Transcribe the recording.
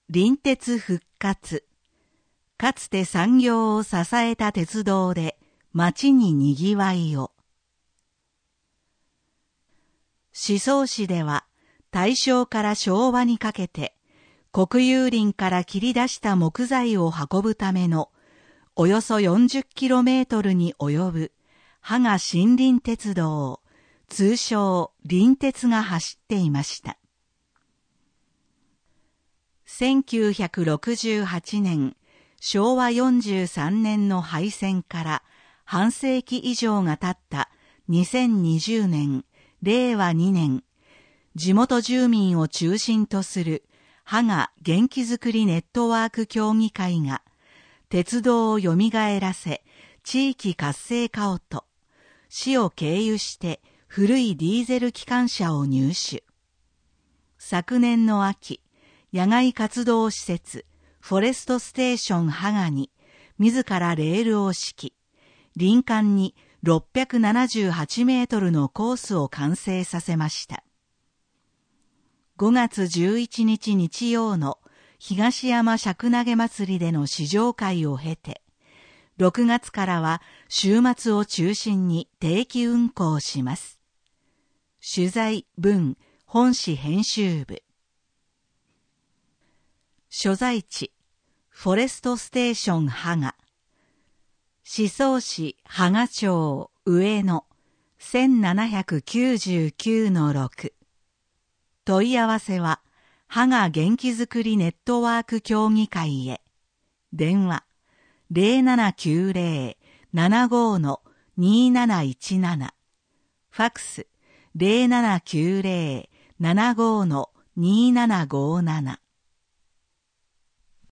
林鉄復活。かつて産業を支えた鉄道で町ににぎわいを。宍粟市では大正から昭和にかけて国有林から切り出した木材を運ぶためのおよそ 40km に及ぶ芳賀森林鉄道、通称林鉄が走っていました。1968年、昭和43年の廃線から半世紀以上が経った2020年、令和2年、地元住民を中心とする芳賀元気づくりネットワーク協議会が鉄道を蘇らせ地域活性化をと市を経由して古いディーゼル機関車を入手。昨年の秋、野外活動施設フォレストステーション芳賀に自らレールを敷き、林間に678メートルのコースを完成させました。5月11日日曜の東山尺投げ祭りでの試乗会を経て、6月からは週末を中心に定期運行します。取材文本誌編集部。所在地フォレストステーション芳賀。宍粟市芳賀町上野 1799-6。問い合わせは芳賀元気づくりネットワーク協議会へ。電話 0790-75-2717。ファックス 0790-75-2757。